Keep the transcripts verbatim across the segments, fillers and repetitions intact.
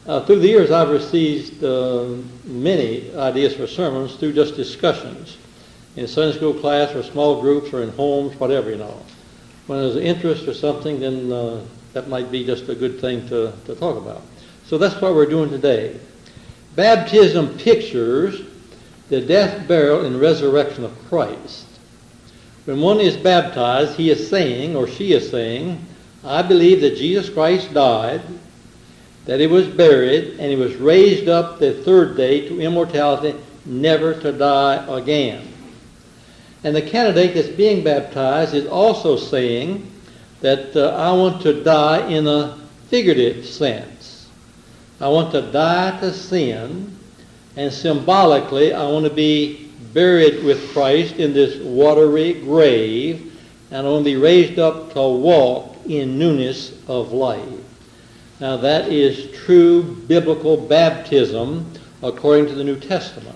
Uh, through the years, I've received uh, many ideas for sermons through just discussions in Sunday school class or small groups or in homes, whatever, you know. When there's an interest or something, then uh, that might be just a good thing to, to talk about. So that's what we're doing today. Baptism pictures the death, burial, and resurrection of Christ. When one is baptized, he is saying, or she is saying, I believe that Jesus Christ died, that he was buried, and he was raised up the third day to immortality, never to die again. And the candidate that's being baptized is also saying that uh, I want to die in a figurative sense. I want to die to sin, and symbolically I want to be buried with Christ in this watery grave, and I want to be raised up to walk in newness of life. Now that is true biblical baptism according to the New Testament.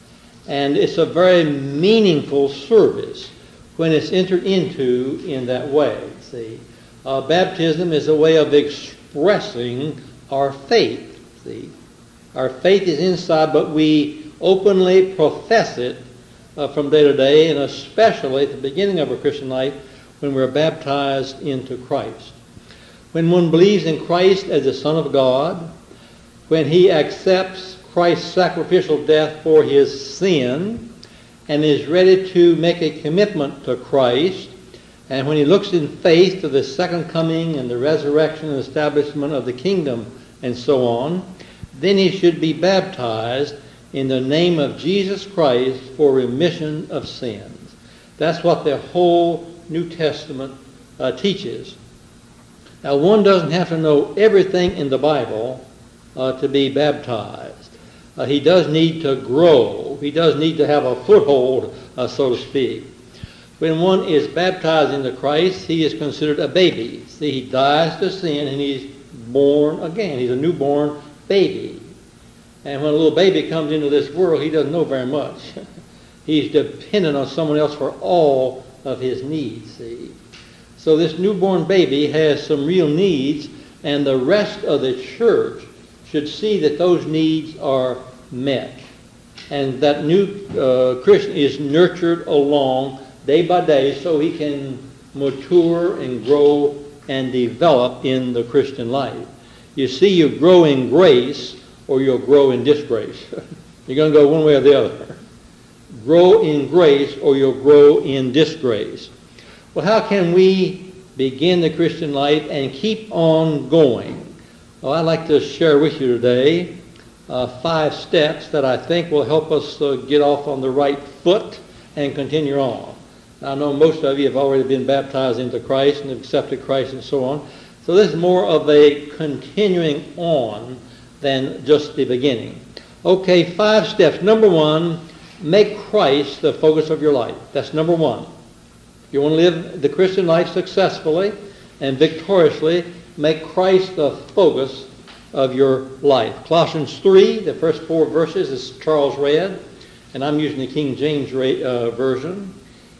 And it's a very meaningful service when it's entered into in that way. See, uh, baptism is a way of expressing our faith. See, our faith is inside, but we openly profess it uh, from day to day, and especially at the beginning of our Christian life when we're baptized into Christ. When one believes in Christ as the Son of God, when he accepts Christ's sacrificial death for his sin and is ready to make a commitment to Christ, and when he looks in faith to the second coming and the resurrection and establishment of the kingdom and so on, then he should be baptized in the name of Jesus Christ for remission of sins. That's what the whole New Testament uh, teaches. Now, one doesn't have to know everything in the Bible uh, to be baptized. Uh, he does need to grow. He does need to have a foothold, uh, so to speak. When one is baptized into Christ, he is considered a baby. See, he dies to sin and he's born again. He's a newborn baby. And when a little baby comes into this world, he doesn't know very much. He's dependent on someone else for all of his needs, see. So this newborn baby has some real needs, and the rest of the church should see that those needs are met. And that new uh, Christian is nurtured along day by day so he can mature and grow and develop in the Christian life. You see, you grow in grace or you'll grow in disgrace. You're going to go one way or the other. Grow in grace or you'll grow in disgrace. Well, how can we begin the Christian life and keep on going? Well, I'd like to share with you today uh, five steps that I think will help us uh, get off on the right foot and continue on. I know most of you have already been baptized into Christ and accepted Christ and so on. So this is more of a continuing on than just the beginning. Okay, five steps. Number one, make Christ the focus of your life. That's number one. If you want to live the Christian life successfully and victoriously, make Christ the focus of your life. Colossians three, the first four verses, as Charles read, and I'm using the King James uh, Version.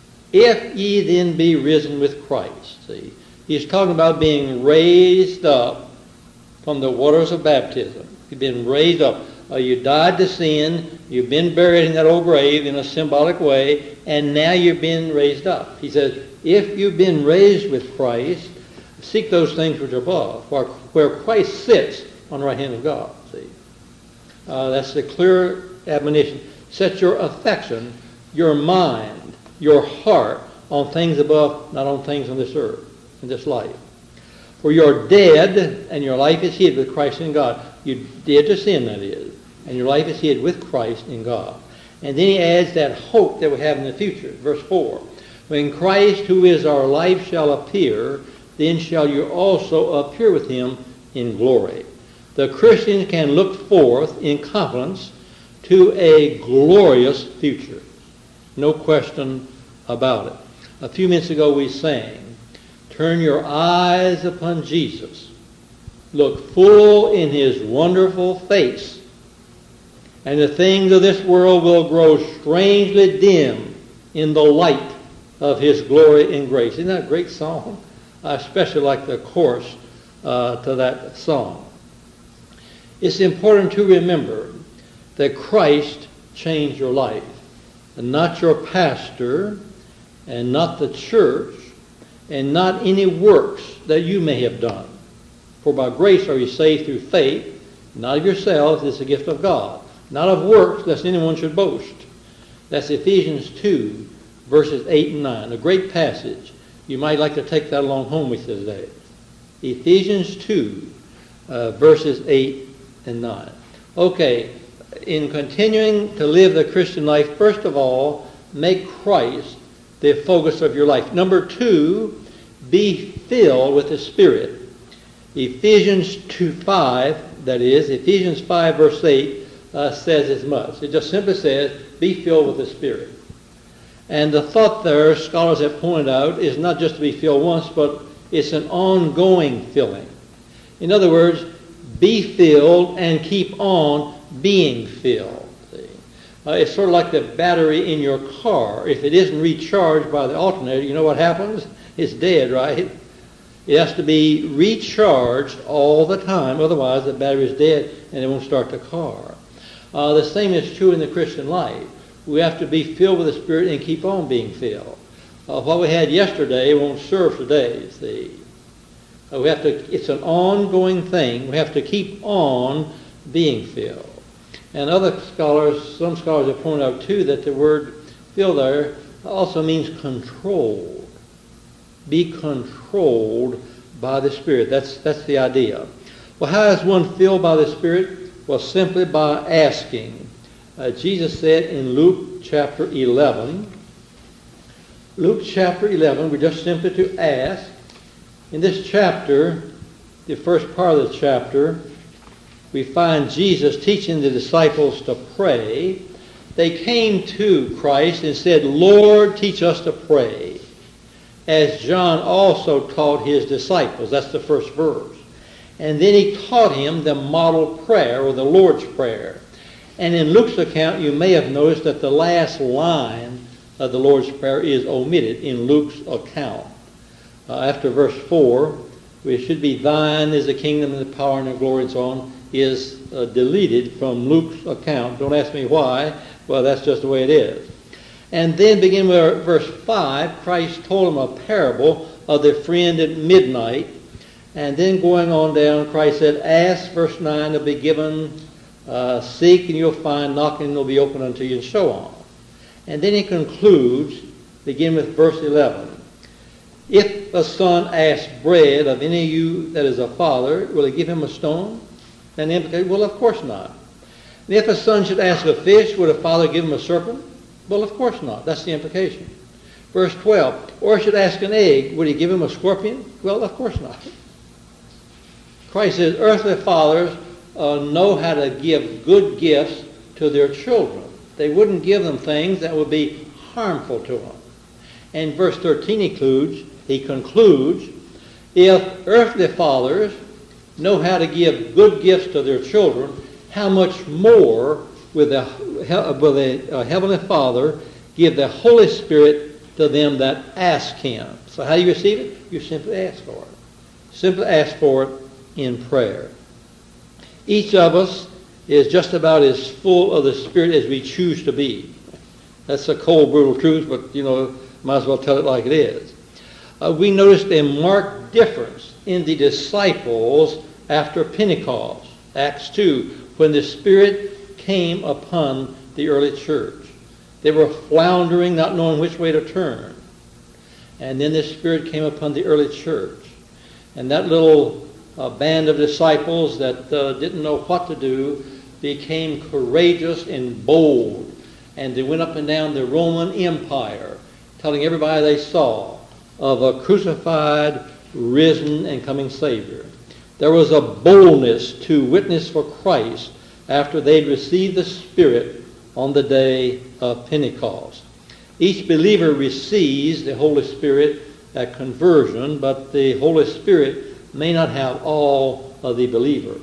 If ye then be risen with Christ. See, he's talking about being raised up from the waters of baptism. You've been raised up. Uh, you died to sin. You've been buried in that old grave in a symbolic way, and now you've been raised up. He says, if you've been raised with Christ, seek those things which are above, where, where Christ sits on the right hand of God. See, uh, that's the clear admonition. Set your affection, your mind, your heart on things above, not on things on this earth, in this life. For you're dead, and your life is hid with Christ in God. You're dead to sin, that is, and your life is hid with Christ in God. And then he adds that hope that we have in the future. Verse four, when Christ, who is our life, shall appear, then shall you also appear with him in glory. The Christian can look forth in confidence to a glorious future. No question about it. A few minutes ago we sang, turn your eyes upon Jesus. Look full in his wonderful face, and the things of this world will grow strangely dim in the light of his glory and grace. Isn't that a great song? I especially like the chorus uh, to that song. It's important to remember that Christ changed your life, and not your pastor, and not the church, and not any works that you may have done. For by grace are you saved through faith, not of yourselves, it's a gift of God. Not of works, lest anyone should boast. That's Ephesians two, verses eight and nine. A great passage. You might like to take that along home with you today. Ephesians two, uh, verses eight and nine. Okay, in continuing to live the Christian life, first of all, make Christ the focus of your life. Number two, be filled with the Spirit. Ephesians two five, that is, Ephesians five verse eight, uh, says as much. It just simply says, be filled with the Spirit. And the thought there, scholars have pointed out, is not just to be filled once, but it's an ongoing filling. In other words, be filled and keep on being filled. Uh, it's sort of like the battery in your car. If it isn't recharged by the alternator, you know what happens? It's dead, right? It has to be recharged all the time. Otherwise, the battery is dead and it won't start the car. Uh, the same is true in the Christian life. We have to be filled with the Spirit and keep on being filled. Uh, what we had yesterday won't serve today, you see. Uh, we have to, it's an ongoing thing. We have to keep on being filled. And other scholars, some scholars have pointed out too, that the word filled there also means controlled. Be controlled by the Spirit. That's, that's the idea. Well, how is one filled by the Spirit? Well, simply by asking. Uh, Jesus said in Luke chapter eleven, Luke chapter eleven, we just simply to ask. In this chapter, the first part of the chapter, we find Jesus teaching the disciples to pray. They came to Christ and said, Lord, teach us to pray, as John also taught his disciples. That's the first verse. And then he taught him the model prayer, or the Lord's Prayer. And in Luke's account, you may have noticed that the last line of the Lord's Prayer is omitted in Luke's account. Uh, after verse four, which should be, thine is the kingdom and the power and the glory and so on, is uh, deleted from Luke's account. Don't ask me why. Well, that's just the way it is. And then begin with verse five, Christ told him a parable of the friend at midnight. And then going on down, Christ said, ask, verse nine, to be given, uh, seek and you'll find, knock and it'll be open unto you, and so on. And then he concludes, begin with verse eleven. If a son asks bread of any of you that is a father, will he give him a stone? And the implication, well, of course not. And if a son should ask a fish, would a father give him a serpent? Well, of course not. That's the implication. Verse twelve, or should ask an egg, would he give him a scorpion? Well, of course not. Christ says earthly fathers uh, know how to give good gifts to their children. They wouldn't give them things that would be harmful to them. And verse thirteen he concludes, he concludes, if earthly fathers know how to give good gifts to their children, how much more will the, will the uh, Heavenly Father give the Holy Spirit to them that ask him? So how do you receive it? You simply ask for it. Simply ask for it in prayer. Each of us is just about as full of the Spirit as we choose to be. That's a cold, brutal truth, but, you know, might as well tell it like it is. Uh, we noticed a marked difference in the disciples after Pentecost, Acts two, when the Spirit came upon the early church. They were floundering, not knowing which way to turn. And then the Spirit came upon the early church. And that little uh, band of disciples that uh, didn't know what to do became courageous and bold. And they went up and down the Roman Empire, telling everybody they saw of a crucified, risen, and coming Savior. There was a boldness to witness for Christ after they'd received the Spirit on the day of Pentecost. Each believer receives the Holy Spirit at conversion, but the Holy Spirit may not have all of the believer.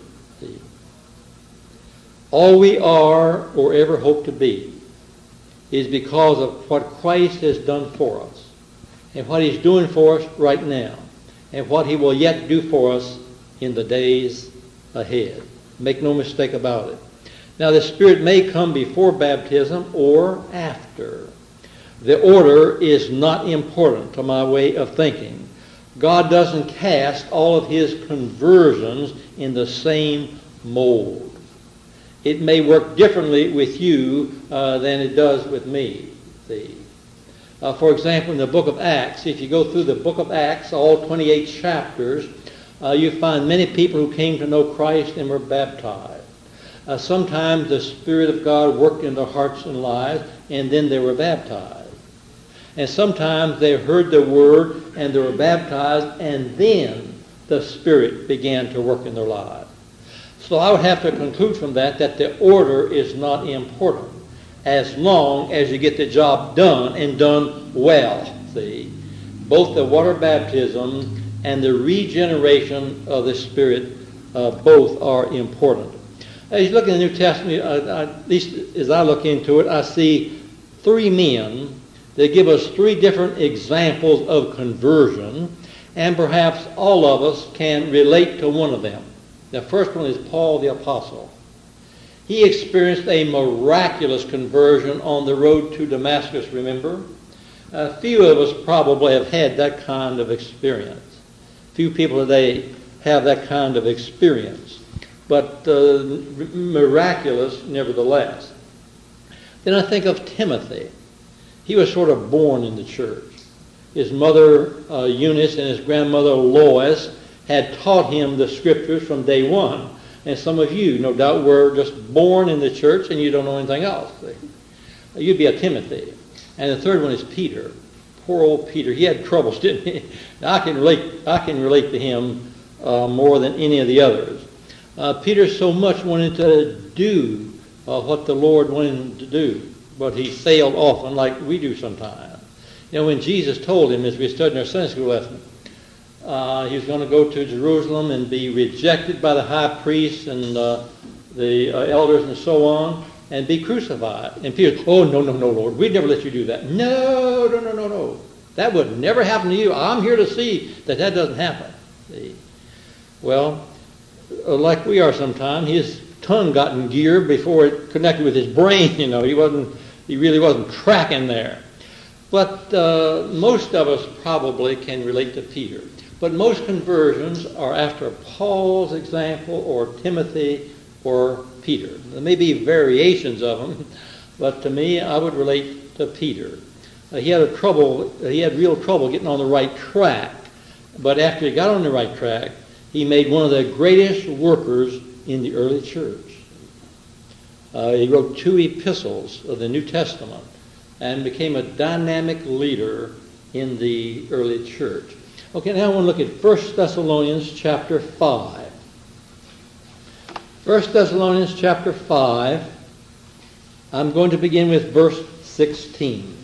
All we are or ever hope to be is because of what Christ has done for us, and what he's doing for us right now, and what he will yet do for us in the days ahead. Make no mistake about it. Now, the Spirit may come before baptism or after. The order is not important to my way of thinking. God doesn't cast all of his conversions in the same mold. It may work differently with you uh, than it does with me. See? Uh, for example, in the book of Acts, if you go through the book of Acts, all twenty-eight chapters, uh, you find many people who came to know Christ and were baptized. Uh, sometimes the Spirit of God worked in their hearts and lives, and then they were baptized. And sometimes they heard the word and they were baptized, and then the Spirit began to work in their lives. So I would have to conclude from that that the order is not important, as long as you get the job done and done well. See, both the water baptism and the regeneration of the Spirit, uh, both are important. As you look in the New Testament, uh, I, at least as I look into it, I see three men that give us three different examples of conversion, and perhaps all of us can relate to one of them. The first one is Paul the Apostle. He experienced a miraculous conversion on the road to Damascus, remember? A few of us probably have had that kind of experience. Few people today have that kind of experience, but uh, miraculous nevertheless. Then I think of Timothy. He was sort of born in the church. His mother, uh, Eunice, and his grandmother, Lois, had taught him the Scriptures from day one. And some of you, no doubt, were just born in the church and you don't know anything else. See? You'd be a Timothy. And the third one is Peter. Poor old Peter. He had troubles, didn't he? I can relate, I can relate to him uh, more than any of the others. Uh, Peter so much wanted to do uh, what the Lord wanted him to do, but he failed often like we do sometimes. You know, when Jesus told him, as we studied in our Sunday school lesson, uh, he was going to go to Jerusalem and be rejected by the high priests and uh, the uh, elders and so on, and be crucified. And Peter, oh, no, no, no, Lord, we'd never let you do that. No, no, no, no, no. That would never happen to you. I'm here to see that that doesn't happen. See? Well, like we are sometimes, his tongue got in gear before it connected with his brain. You know, he wasn't, he really wasn't tracking there. But uh, most of us probably can relate to Peter. But most conversions are after Paul's example or Timothy or Peter. There may be variations of them, but to me, I would relate to Peter. Uh, he had a trouble. He had real trouble getting on the right track. But after he got on the right track, he made one of the greatest workers in the early church. Uh, he wrote two epistles of the New Testament and became a dynamic leader in the early church. Okay, now I want to look at First Thessalonians chapter five. First Thessalonians chapter five, I'm going to begin with verse sixteen.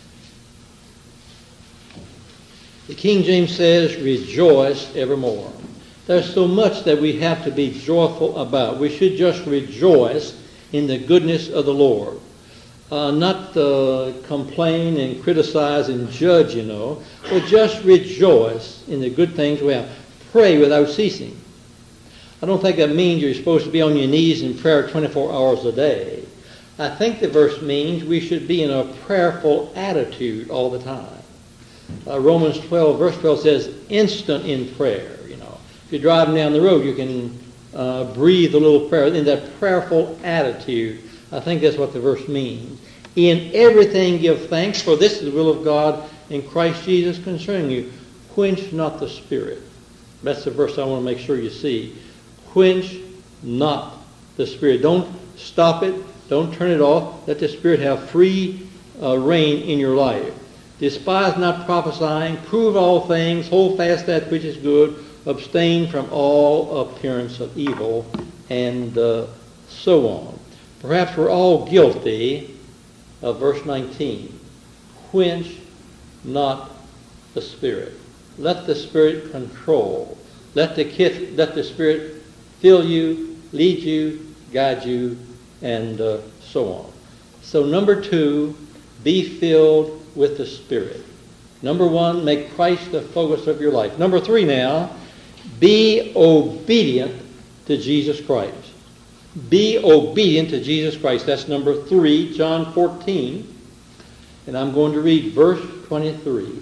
The King James says, rejoice evermore. There's so much that we have to be joyful about. We should just rejoice in the goodness of the Lord. Uh, not uh, complain and criticize and judge, you know, but just rejoice in the good things we have. Pray without ceasing. I don't think that means you're supposed to be on your knees in prayer twenty-four hours a day. I think the verse means we should be in a prayerful attitude all the time. Uh, Romans twelve, verse twelve says, instant in prayer, you know. If you're driving down the road, you can uh, breathe a little prayer in that prayerful attitude. I think that's what the verse means. In everything give thanks, for this is the will of God in Christ Jesus concerning you. Quench not the Spirit. That's the verse I want to make sure you see. Quench not the Spirit. Don't stop it. Don't turn it off. Let the Spirit have free uh, reign in your life. Despise not prophesying. Prove all things. Hold fast that which is good. Abstain from all appearance of evil. And uh, so on. Perhaps we're all guilty of verse nineteen. Quench not the Spirit. Let the Spirit control. Let the, kid, let the Spirit fill you, lead you, guide you, and uh, so on. So number two, be filled with the Spirit. Number one, make Christ the focus of your life. Number three now, be obedient to Jesus Christ. Be obedient to Jesus Christ. That's number three, John fourteen. And I'm going to read verse twenty-three.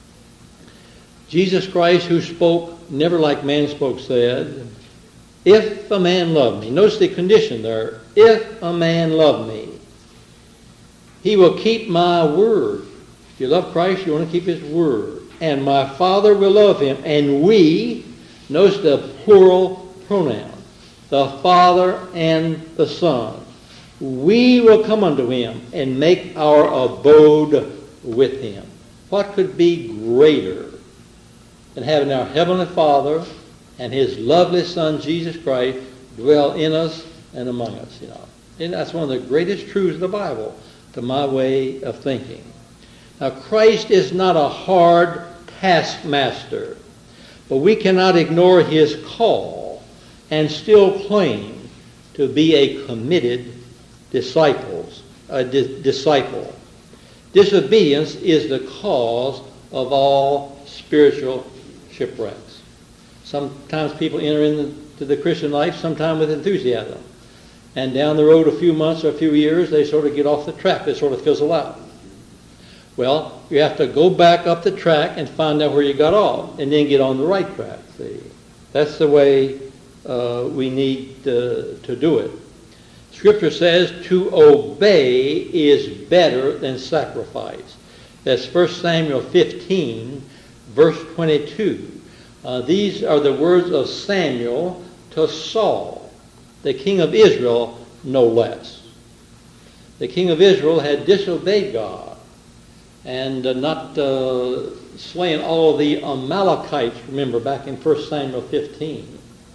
Jesus Christ, who spoke never like man spoke, said, if a man love me, notice the condition there, if a man love me, he will keep my word. If you love Christ, you want to keep his word. And my Father will love him. And we, notice the plural pronoun, the Father and the Son. We will come unto him and make our abode with him. What could be greater than having our Heavenly Father and his lovely Son, Jesus Christ, dwell in us and among us, you know. And that's one of the greatest truths of the Bible, to my way of thinking. Now, Christ is not a hard taskmaster, but we cannot ignore his call and still claim to be a committed disciples, a di- disciple. Disobedience is the cause of all spiritual shipwrecks. Sometimes people enter into the Christian life, sometimes with enthusiasm. And down the road a few months or a few years, they sort of get off the track. They sort of fizzle out. Well, you have to go back up the track and find out where you got off, and then get on the right track. See, that's the way uh, we need to, to do it. Scripture says to obey is better than sacrifice. That's First Samuel fifteen, verse twenty-two. Uh, these are the words of Samuel to Saul, the king of Israel, no less. The king of Israel had disobeyed God and uh, not uh, slain all of the Amalekites, remember, back in First Samuel fifteen.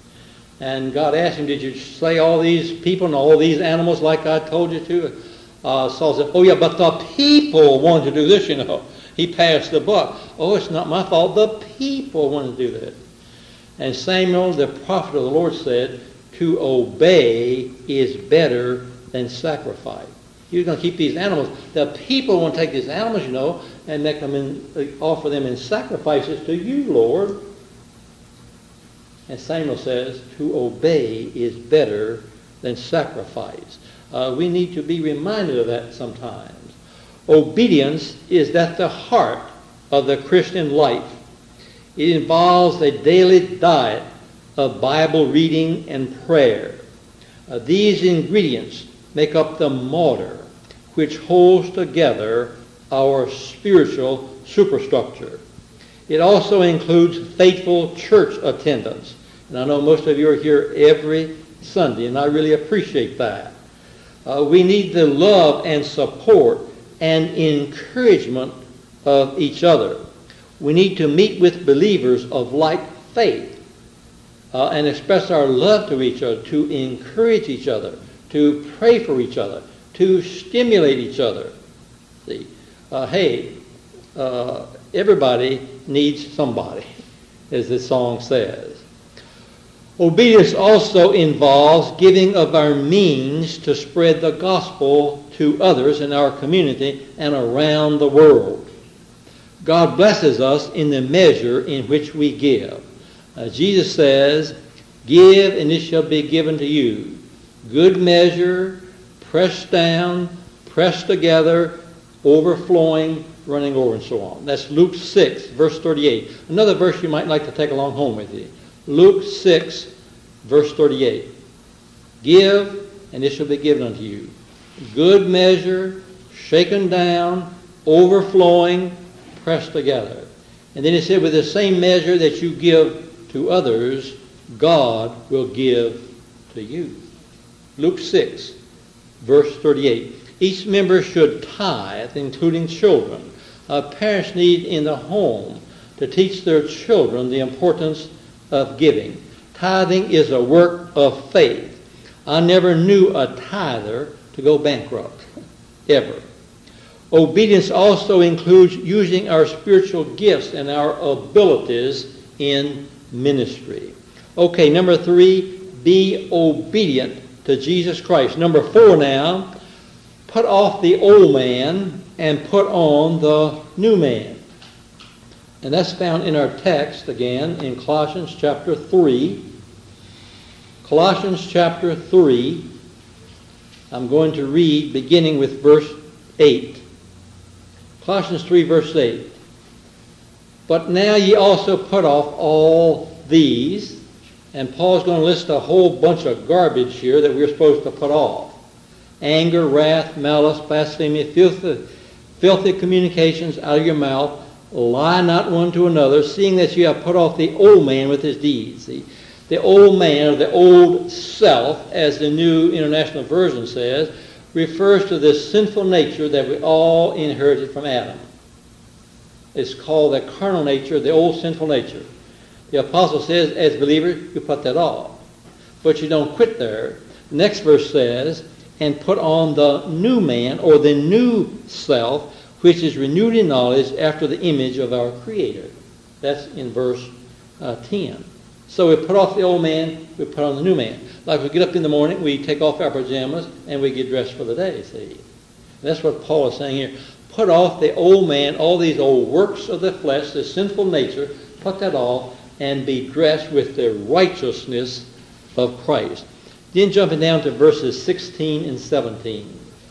And God asked him, did you slay all these people and all these animals like I told you to? Uh, Saul said, oh yeah, but the people wanted to do this, you know. He passed the buck. Oh, it's not my fault. The people wanted to do that. And Samuel, the prophet of the Lord, said, to obey is better than sacrifice. You're going to keep these animals. The people want to take these animals, you know, and make them in, offer them in sacrifices to you, Lord. And Samuel says, to obey is better than sacrifice. Uh, we need to be reminded of that sometimes. Obedience is at the heart of the Christian life. It involves a daily diet of Bible reading and prayer. Uh, these ingredients make up the mortar which holds together our spiritual superstructure. It also includes faithful church attendance. And I know most of you are here every Sunday, and I really appreciate that. Uh, we need the love and support and encouragement of each other. We need to meet with believers of like faith uh, and express our love to each other, to encourage each other, to pray for each other, to stimulate each other. See, uh, hey, uh, everybody needs somebody, as this song says. Obedience also involves giving of our means to spread the gospel to others in our community and around the world. God blesses us in the measure in which we give. Uh, Jesus says, give and it shall be given to you. Good measure, pressed down, pressed together, overflowing, running over, and so on. That's Luke six, verse thirty-eight. Another verse you might like to take along home with you. Luke six, verse thirty-eight. Give, and it shall be given unto you. Good measure, shaken down, overflowing, pressed together. And then he said, with the same measure that you give to others, God will give to you. Luke six, verse thirty-eight. Each member should tithe, including children. Uh, parents need in the home to teach their children the importance of giving. Tithing is a work of faith. I never knew a tither to go bankrupt, ever. Obedience also includes using our spiritual gifts and our abilities in ministry. Okay, number three, be obedient to Jesus Christ. Number four now, put off the old man and put on the new man. And that's found in our text again in Colossians chapter three. Colossians chapter three, I'm going to read beginning with verse eight. Colossians three, verse eight. But now ye also put off all these, and Paul's going to list a whole bunch of garbage here that we're supposed to put off. Anger, wrath, malice, blasphemy, filthy, filthy communications out of your mouth. Lie not one to another, seeing that you have put off the old man with his deeds. The, the old man, or the old self, as the New International Version says, refers to this sinful nature that we all inherited from Adam. It's called the carnal nature, the old sinful nature. The apostle says, as believers, you put that off. But you don't quit there. The next verse says, and put on the new man, or the new self, which is renewed in knowledge after the image of our Creator. That's in verse uh, ten. So we put off the old man, we put on the new man. Like we get up in the morning, we take off our pajamas, and we get dressed for the day, see. And that's what Paul is saying here. Put off the old man, all these old works of the flesh, the sinful nature, put that off, and be dressed with the righteousness of Christ. Then jumping down to verses sixteen and seventeen.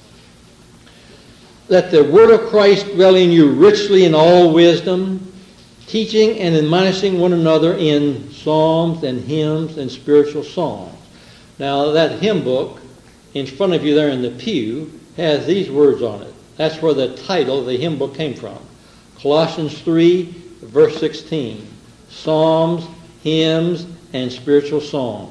Let the word of Christ dwell in you richly in all wisdom, teaching and admonishing one another in psalms and hymns and spiritual songs. Now that hymn book in front of you there in the pew has these words on it. That's where the title of the hymn book came from. Colossians three, verse sixteen. Psalms, hymns, and spiritual songs.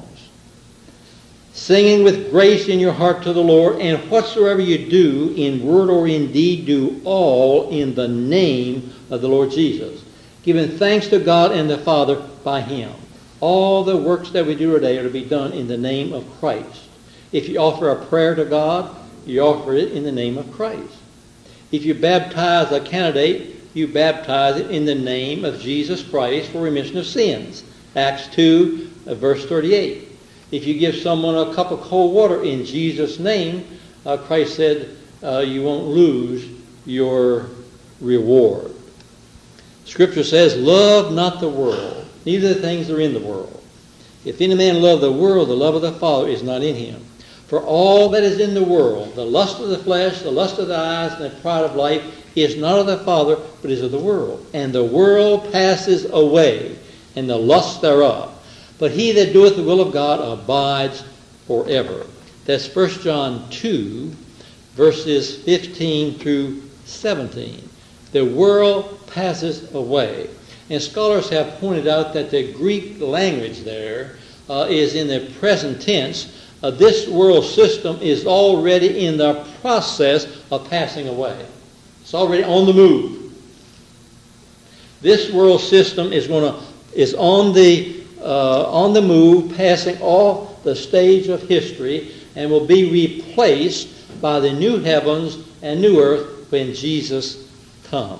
Singing with grace in your heart to the Lord, and whatsoever you do, in word or in deed, do all in the name of the Lord Jesus, giving thanks to God and the Father by Him. All the works that we do today are to be done in the name of Christ. If you offer a prayer to God, you offer it in the name of Christ. If you baptize a candidate, you baptize it in the name of Jesus Christ for remission of sins. Acts two, verse thirty-eight. If you give someone a cup of cold water in Jesus' name, uh, Christ said uh, you won't lose your reward. Scripture says, love not the world, neither the things that are in the world. If any man love the world, the love of the Father is not in him. For all that is in the world, the lust of the flesh, the lust of the eyes, and the pride of life, is not of the Father, but is of the world. And the world passes away, and the lust thereof. But he that doeth the will of God abides forever. That's First John two, verses fifteen through seventeen. The world passes away. And scholars have pointed out that the Greek language there uh, is in the present tense. Uh, this world system is already in the process of passing away. It's already on the move. This world system is going to is on the uh, on the move, passing off the stage of history, and will be replaced by the new heavens and new earth when Jesus comes.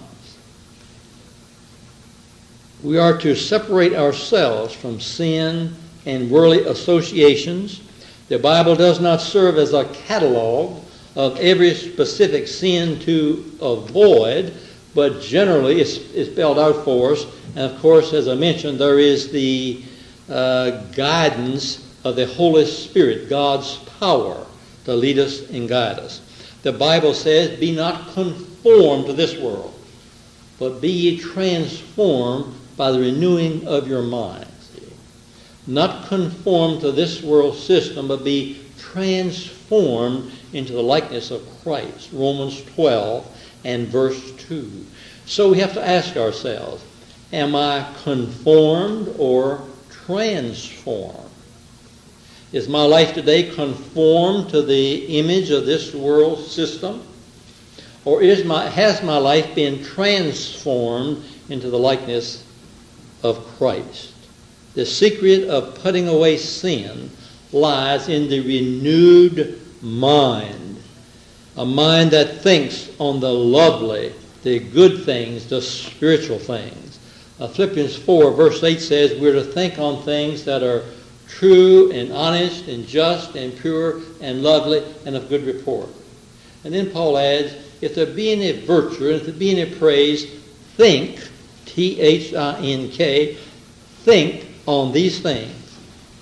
We are to separate ourselves from sin and worldly associations. The Bible does not serve as a catalog of every specific sin to avoid, but generally it's, it's spelled out for us. And of course, as I mentioned, there is the uh, guidance of the Holy Spirit, God's power to lead us and guide us. The Bible says, be not conformed to this world, but be ye transformed by the renewing of your mind. See? Not conformed to this world system, but be transformed into the likeness of Christ. Romans twelve and verse two. So we have to ask ourselves, am I conformed or transformed? Is my life today conformed to the image of this world system? Or is my, has my life been transformed into the likeness of Christ? The secret of putting away sin lies in the renewed mind. A mind that thinks on the lovely, the good things, the spiritual things. Uh, Philippians four verse eight says we're to think on things that are true and honest and just and pure and lovely and of good report. And then Paul adds, if there be any virtue and if there be any praise, think, T H I N K, think on these things.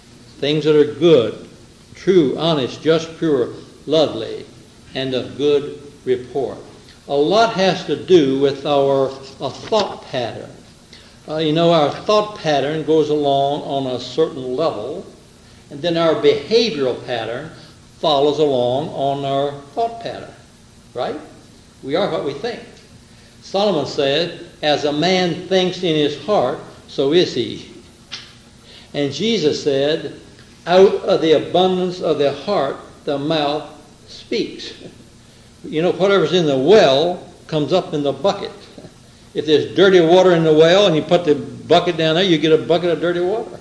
things that are good, true, honest, just, pure, lovely, and of good report. A lot has to do with our a thought pattern. Uh, you know, our thought pattern goes along on a certain level, and then our behavioral pattern follows along on our thought pattern, right? We are what we think. Solomon said, as a man thinks in his heart, so is he. And Jesus said, out of the abundance of the heart, the mouth speaks. You know, whatever's in the well comes up in the bucket. If there's dirty water in the well and you put the bucket down there, you get a bucket of dirty water.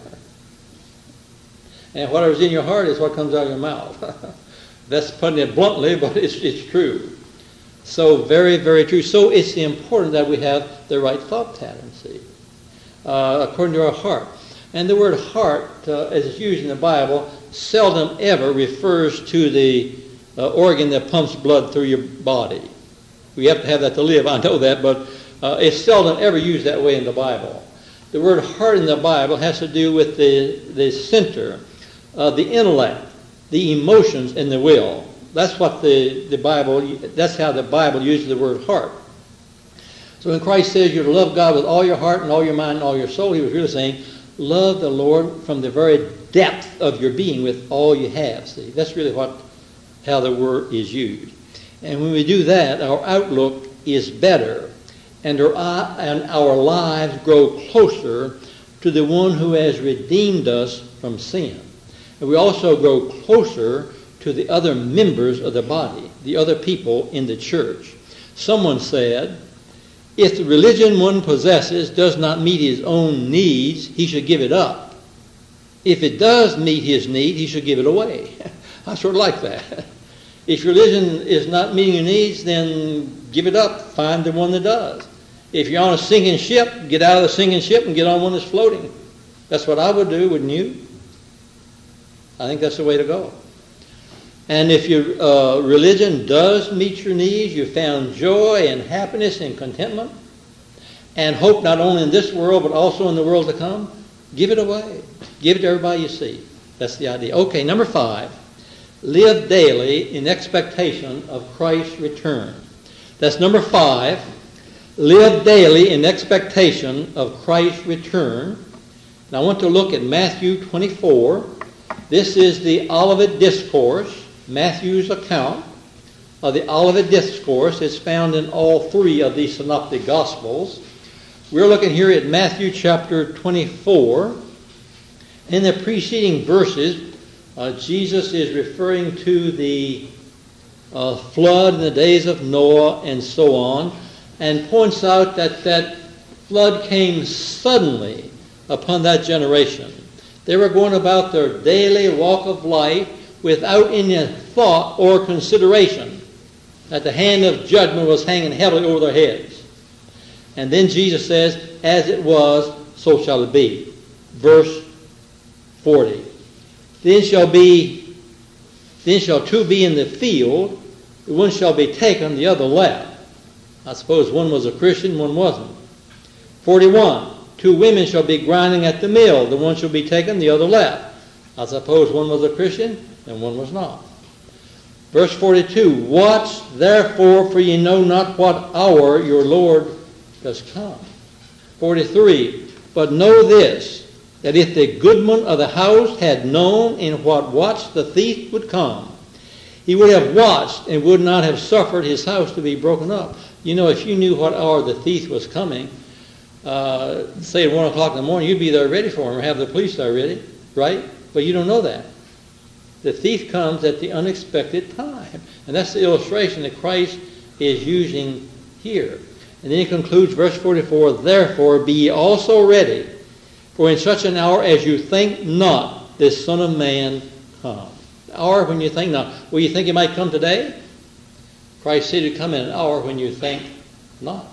And whatever's in your heart is what comes out of your mouth. That's putting it bluntly, but it's, it's true. So very, very true. So it's important that we have the right thought pattern, see, uh, according to our heart. And the word heart, uh, as it's used in the Bible, seldom ever refers to the uh, organ that pumps blood through your body. We have to have that to live, I know that, but uh, it's seldom ever used that way in the Bible. The word heart in the Bible has to do with the, the center, uh, the intellect, the emotions, and the will. That's what the, the Bible, that's how the Bible uses the word heart. So when Christ says you're to love God with all your heart and all your mind and all your soul, he was really saying, love the Lord from the very depth of your being with all you have. See, that's really what how the word is used. And when we do that, our outlook is better, and our, and our lives grow closer to the one who has redeemed us from sin. And we also grow closer to the other members of the body, the other people in the church. Someone said, if the religion one possesses does not meet his own needs, he should give it up. If it does meet his need, he should give it away. I sort of like that. If religion is not meeting your needs, then give it up. Find the one that does. If you're on a sinking ship, get out of the sinking ship and get on one that's floating. That's what I would do, wouldn't you? I think that's the way to go. And if your uh, religion does meet your needs, you found joy and happiness and contentment and hope not only in this world but also in the world to come, give it away. Give it to everybody you see. That's the idea. Okay, number five. Live daily in expectation of Christ's return. That's number five. Live daily in expectation of Christ's return. Now I want to look at Matthew twenty-four. This is the Olivet Discourse, Matthew's account of the Olivet Discourse. It's found in all three of the Synoptic Gospels. We're looking here at Matthew chapter twenty-four. In the preceding verses, uh, Jesus is referring to the uh, flood in the days of Noah and so on, and points out that that flood came suddenly upon that generation. They were going about their daily walk of life without any thought or consideration that the hand of judgment was hanging heavily over their heads. And then Jesus says, as it was, so shall it be. Verse forty. Then shall be, then shall two be in the field, the one shall be taken, the other left. I suppose one was a Christian, one wasn't. forty-one. Two women shall be grinding at the mill, the one shall be taken, the other left. I suppose one was a Christian and one was not. Verse forty-two, watch therefore, for ye know not what hour your Lord does come. forty-three, but know this, that if the goodman of the house had known in what watch the thief would come, he would have watched and would not have suffered his house to be broken up. You know, if you knew what hour the thief was coming, uh, say at one o'clock in the morning, you'd be there ready for him or have the police there ready, right? But you don't know that. The thief comes at the unexpected time. And that's the illustration that Christ is using here. And then he concludes verse forty-four, therefore be ye also ready, for in such an hour as you think not, this Son of Man come. The hour when you think not. Well, you think he might come today? Christ said he'd come in an hour when you think not.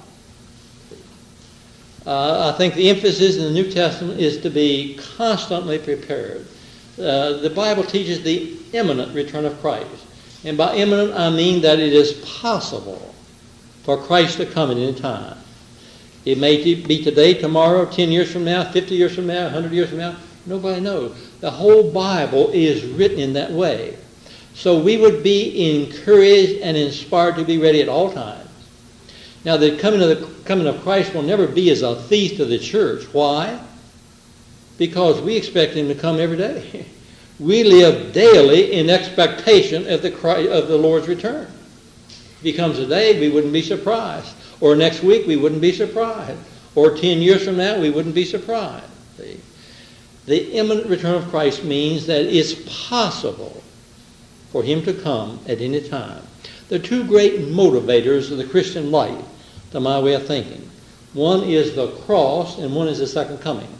Uh, I think the emphasis in the New Testament is to be constantly prepared. Uh, the Bible teaches the imminent return of Christ. And by imminent, I mean that it is possible for Christ to come at any time. It may be today, tomorrow, ten years from now, fifty years from now, one hundred years from now. Nobody knows. The whole Bible is written in that way. So we would be encouraged and inspired to be ready at all times. Now, the coming of, the coming of Christ will never be as a thief to the church. Why? Because we expect him to come every day. We live daily in expectation of the, Christ, of the Lord's return. If he comes today, we wouldn't be surprised. Or next week, we wouldn't be surprised. Or ten years from now, we wouldn't be surprised. See? The imminent return of Christ means that it's possible for him to come at any time. There are two great motivators of the Christian life, to my way of thinking. One is the cross, and one is the second coming.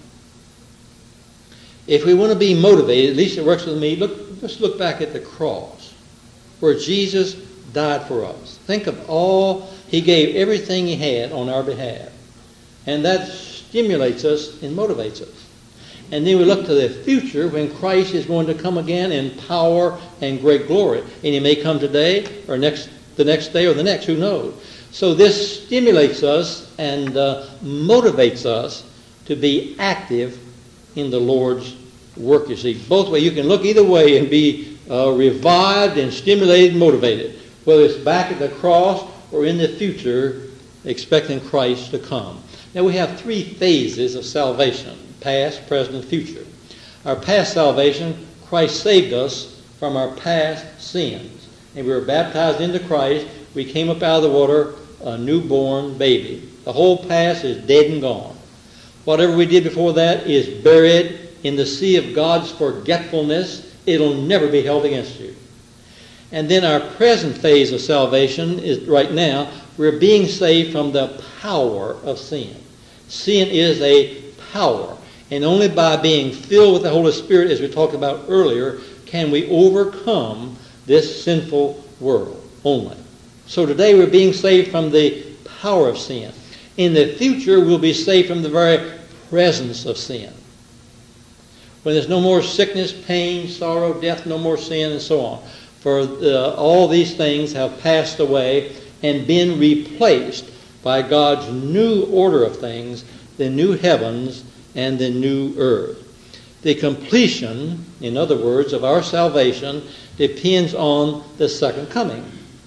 If we want to be motivated, at least it works with me, look, just look back at the cross, where Jesus died for us. Think of all, he gave everything he had on our behalf. And that stimulates us and motivates us. And then we look to the future when Christ is going to come again in power and great glory. And he may come today or next, the next day or the next, who knows. So this stimulates us and uh, motivates us to be active in the Lord's work, you see. Both ways. You can look either way and be uh, revived and stimulated and motivated, whether it's back at the cross or in the future expecting Christ to come. Now we have three phases of salvation: past, present, and future. Our past salvation, Christ saved us from our past sins. And we were baptized into Christ. We came up out of the water a newborn baby. The whole past is dead and gone. Whatever we did before that is buried in the sea of God's forgetfulness. It'll never be held against you. And then our present phase of salvation is right now, we're being saved from the power of sin. Sin is a power. And only by being filled with the Holy Spirit, as we talked about earlier, can we overcome this sinful world only. So today we're being saved from the power of sin. In the future, we'll be saved from the very presence of sin. When there's no more sickness, pain, sorrow, death, no more sin, and so on. For uh, all these things have passed away and been replaced by God's new order of things, the new heavens and the new earth. The completion, in other words, of our salvation depends on the second coming.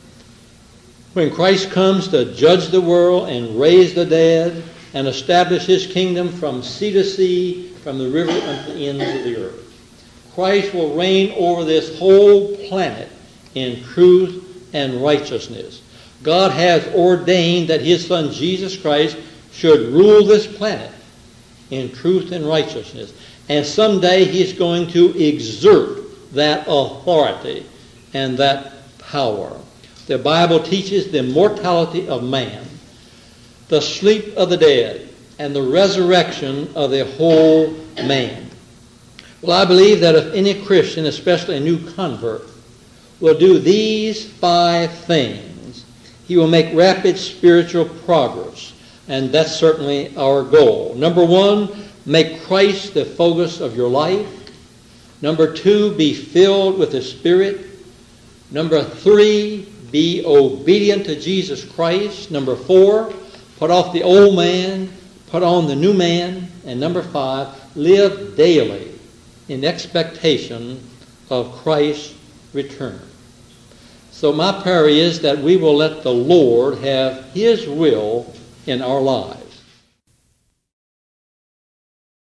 When Christ comes to judge the world and raise the dead and establish his kingdom from sea to sea, from the river unto the ends of the earth, Christ will reign over this whole planet in truth and righteousness. God has ordained that his Son Jesus Christ should rule this planet in truth and righteousness. And someday he's going to exert that authority and that power. The Bible teaches the immortality of man, the sleep of the dead, and the resurrection of the whole man. Well, I believe that if any Christian, especially a new convert, will do these five things, he will make rapid spiritual progress. And that's certainly our goal. Number one, make Christ the focus of your life. Number two, be filled with the Spirit. Number three, be obedient to Jesus Christ. Number four, put off the old man, put on the new man. And number five, live daily in expectation of Christ's return. So my prayer is that we will let the Lord have his will in our lives.